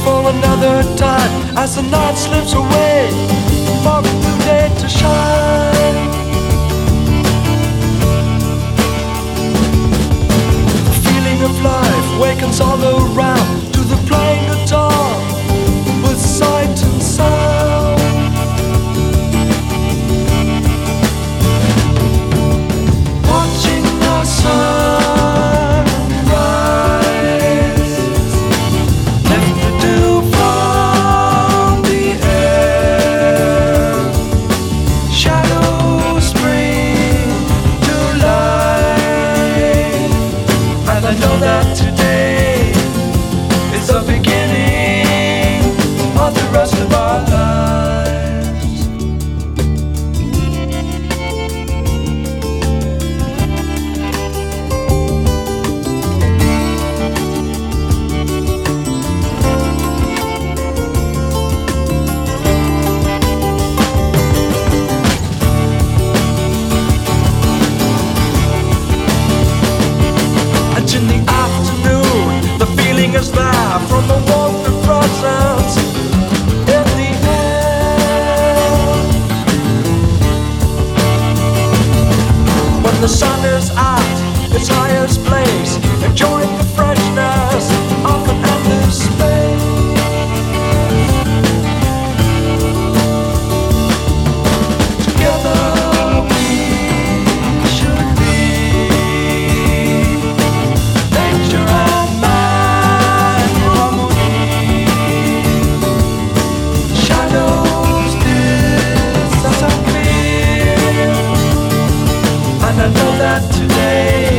for another time as the night slips away for a new day to shine. The feeling of life wakens all around to the playing guitar with sight and sound. Watching the sun rise, lift the dew from the air, shadows spring to life, and I know that today is the beginning of the rest of our lives. And in the afternoon, the feeling is there from the warmth and presence in the air. When the sun is at its highest place, enjoying the freshness of an endless space. Together we should be. Nature and man in harmony. Shadows disappear, and I know that today